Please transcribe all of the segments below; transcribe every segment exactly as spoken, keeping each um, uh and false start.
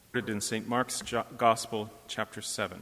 In Saint Mark's Gospel, chapter seven.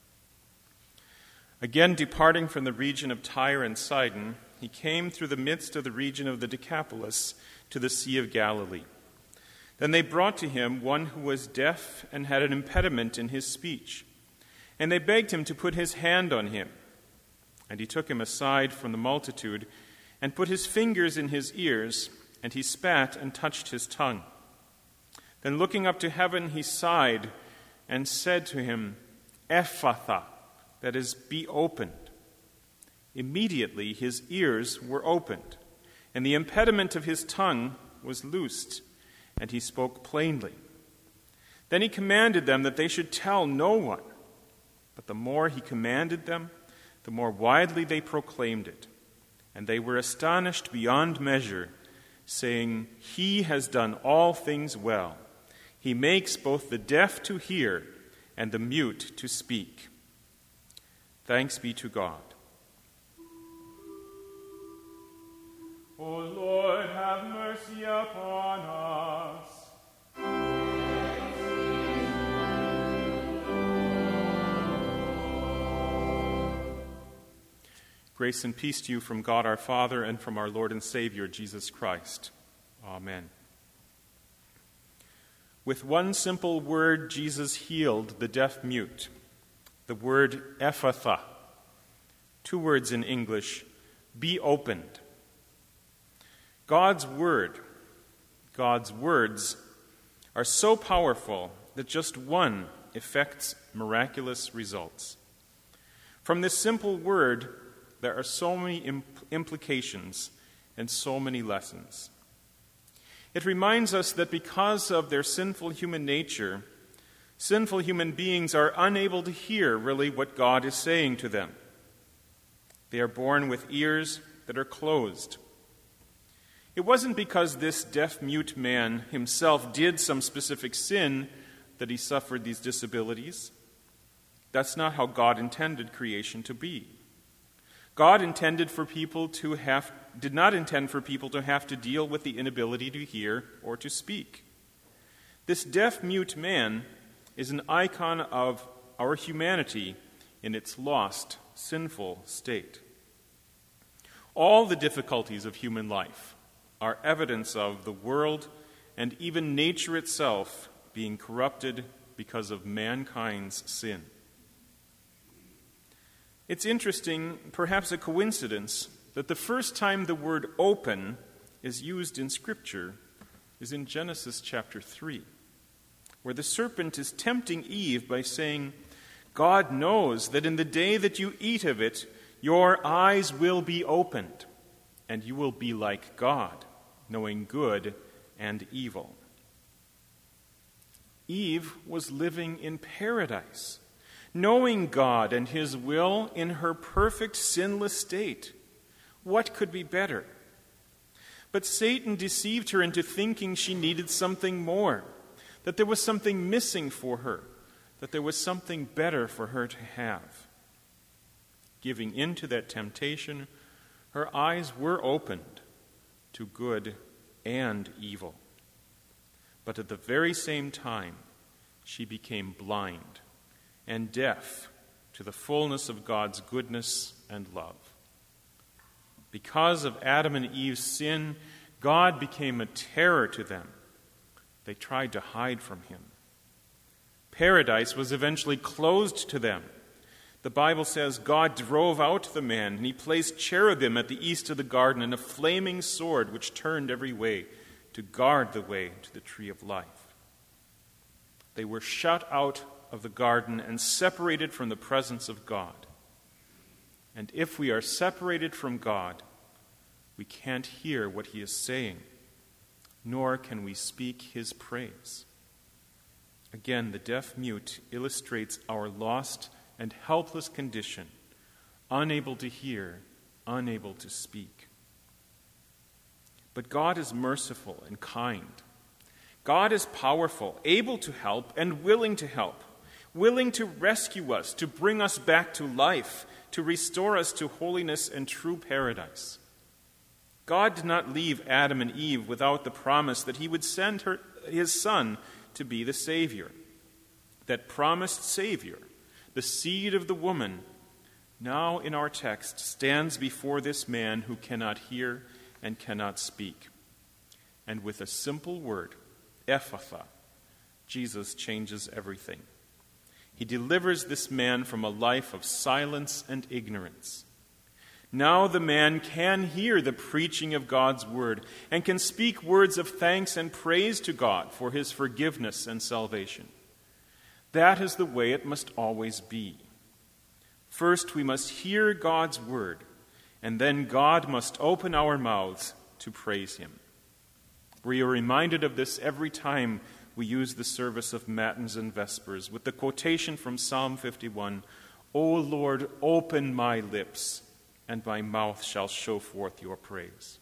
Again, departing from the region of Tyre and Sidon, he came through the midst of the region of the Decapolis to the Sea of Galilee. Then they brought to him one who was deaf and had an impediment in his speech, and they begged him to put his hand on him. And he took him aside from the multitude and put his fingers in his ears, and he spat and touched his tongue. Then looking up to heaven, he sighed and said to him, Ephphatha, that is, be opened. Immediately his ears were opened, and the impediment of his tongue was loosed, and he spoke plainly. Then he commanded them that they should tell no one. But the more he commanded them, the more widely they proclaimed it. And they were astonished beyond measure, saying, He has done all things well. He makes both the deaf to hear and the mute to speak. Thanks be to God. O Lord, have mercy upon us. Grace and peace to you from God our Father and from our Lord and Savior, Jesus Christ. Amen. With one simple word, Jesus healed the deaf-mute, the word Ephphatha. Two words in English, be opened. God's word, God's words, are so powerful that just one effects miraculous results. From this simple word, there are so many impl- implications and so many lessons. It reminds us that because of their sinful human nature, sinful human beings are unable to hear really what God is saying to them. They are born with ears that are closed. It wasn't because this deaf-mute man himself did some specific sin that he suffered these disabilities. That's not how God intended creation to be. God intended for people to have, did not intend for people to have to deal with the inability to hear or to speak. This deaf-mute man is an icon of our humanity in its lost, sinful state. All the difficulties of human life are evidence of the world and even nature itself being corrupted because of mankind's sin. It's interesting, perhaps a coincidence, that the first time the word open is used in Scripture is in Genesis chapter three, where the serpent is tempting Eve by saying, God knows that in the day that you eat of it, your eyes will be opened, and you will be like God, knowing good and evil. Eve was living in paradise, knowing God and His will in her perfect, sinless state. What could be better? But Satan deceived her into thinking she needed something more, that there was something missing for her, that there was something better for her to have. Giving in to that temptation, her eyes were opened to good and evil. But at the very same time, she became blind and deaf to the fullness of God's goodness and love. Because of Adam and Eve's sin, God became a terror to them. They tried to hide from Him. Paradise was eventually closed to them. The Bible says God drove out the man, and He placed cherubim at the east of the garden and a flaming sword which turned every way to guard the way to the tree of life. They were shut out of the garden and separated from the presence of God. And if we are separated from God, we can't hear what He is saying, nor can we speak His praise. Again, the deaf-mute illustrates our lost and helpless condition, unable to hear, unable to speak. But God is merciful and kind. God is powerful, able to help, and willing to help. Willing to rescue us, to bring us back to life, to restore us to holiness and true paradise. God did not leave Adam and Eve without the promise that He would send her, His Son to be the Savior. that promised Savior, the seed of the woman, now in our text stands before this man who cannot hear and cannot speak. And with a simple word, Ephphatha, Jesus changes everything. He delivers this man from a life of silence and ignorance. Now the man can hear the preaching of God's word and can speak words of thanks and praise to God for his forgiveness and salvation. That is the way it must always be. First, we must hear God's word, and then God must open our mouths to praise him. We are reminded of this every time we use the service of Matins and Vespers with the quotation from Psalm fifty-one, "O Lord, open my lips, and my mouth shall show forth your praise."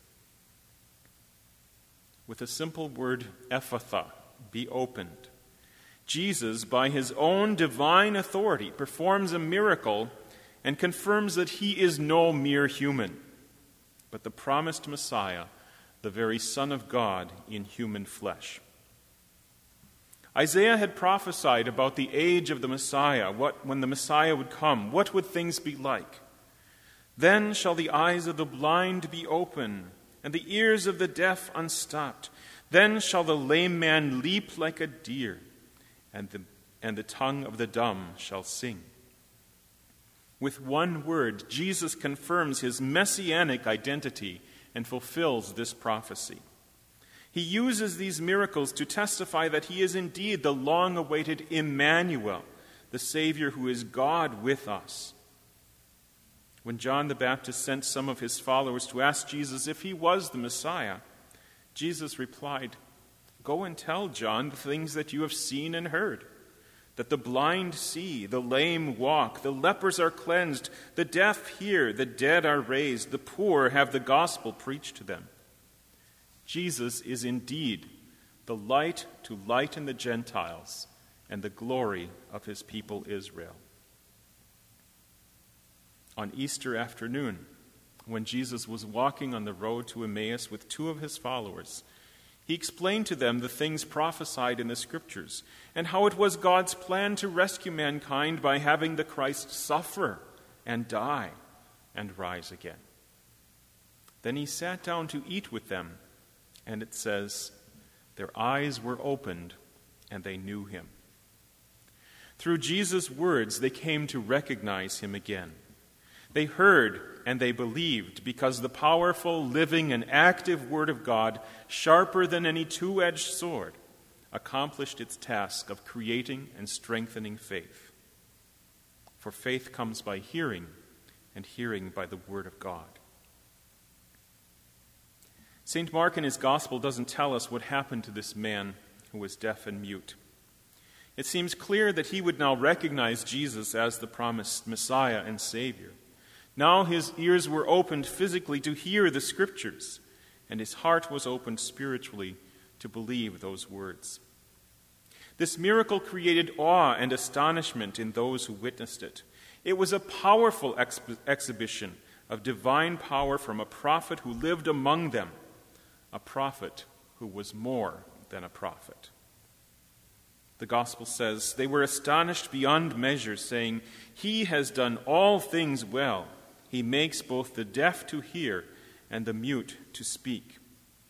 With a simple word, Ephphatha, be opened, Jesus, by his own divine authority, performs a miracle and confirms that he is no mere human, but the promised Messiah, the very Son of God in human flesh. Isaiah had prophesied about the age of the Messiah, what, when the Messiah would come, what would things be like? Then shall the eyes of the blind be open, and the ears of the deaf unstopped. Then shall the lame man leap like a deer, and the, and the tongue of the dumb shall sing. With one word, Jesus confirms his messianic identity and fulfills this prophecy. He uses these miracles to testify that he is indeed the long-awaited Emmanuel, the Savior who is God with us. When John the Baptist sent some of his followers to ask Jesus if he was the Messiah, Jesus replied, "Go and tell John the things that you have seen and heard, that the blind see, the lame walk, the lepers are cleansed, the deaf hear, the dead are raised, the poor have the gospel preached to them." Jesus is indeed the light to lighten the Gentiles and the glory of his people Israel. On Easter afternoon, when Jesus was walking on the road to Emmaus with two of his followers, he explained to them the things prophesied in the Scriptures and how it was God's plan to rescue mankind by having the Christ suffer and die and rise again. Then he sat down to eat with them, and it says, their eyes were opened and they knew him. Through Jesus' words, they came to recognize him again. They heard and they believed because the powerful, living, and active Word of God, sharper than any two-edged sword, accomplished its task of creating and strengthening faith. For faith comes by hearing, and hearing by the Word of God. Saint Mark in his Gospel doesn't tell us what happened to this man who was deaf and mute. It seems clear that he would now recognize Jesus as the promised Messiah and Savior. Now his ears were opened physically to hear the Scriptures, and his heart was opened spiritually to believe those words. This miracle created awe and astonishment in those who witnessed it. It was a powerful exp- exhibition of divine power from a prophet who lived among them, a prophet who was more than a prophet. The Gospel says, they were astonished beyond measure, saying, "He has done all things well. He makes both the deaf to hear and the mute to speak."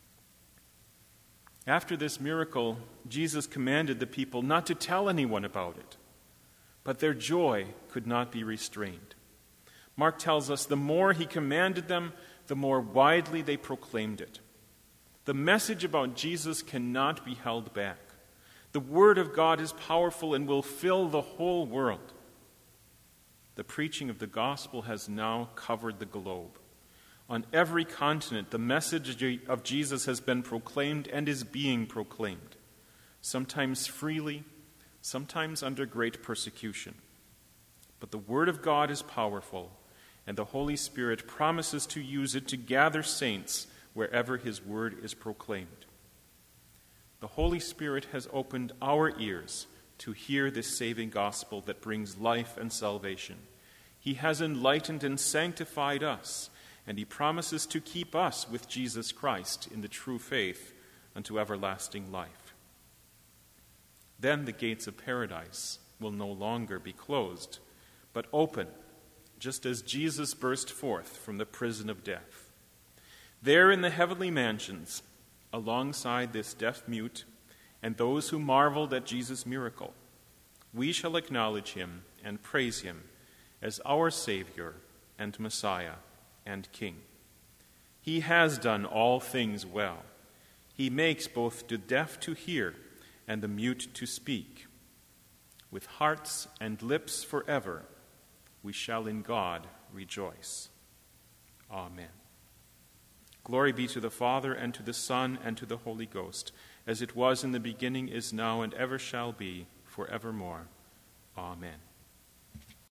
After this miracle, Jesus commanded the people not to tell anyone about it, but their joy could not be restrained. Mark tells us the more he commanded them, the more widely they proclaimed it. The message about Jesus cannot be held back. The Word of God is powerful and will fill the whole world. The preaching of the gospel has now covered the globe. On every continent, the message of Jesus has been proclaimed and is being proclaimed, sometimes freely, sometimes under great persecution. But the Word of God is powerful, and the Holy Spirit promises to use it to gather saints wherever his word is proclaimed. The Holy Spirit has opened our ears to hear this saving gospel that brings life and salvation. He has enlightened and sanctified us, and he promises to keep us with Jesus Christ in the true faith unto everlasting life. Then the gates of paradise will no longer be closed, but open, just as Jesus burst forth from the prison of death. There in the heavenly mansions, alongside this deaf-mute and those who marveled at Jesus' miracle, we shall acknowledge him and praise him as our Savior and Messiah and King. He has done all things well. He makes both the deaf to hear and the mute to speak. With hearts and lips forever, we shall in God rejoice. Amen. Glory be to the Father, and to the Son, and to the Holy Ghost, as it was in the beginning, is now, and ever shall be, forevermore. Amen.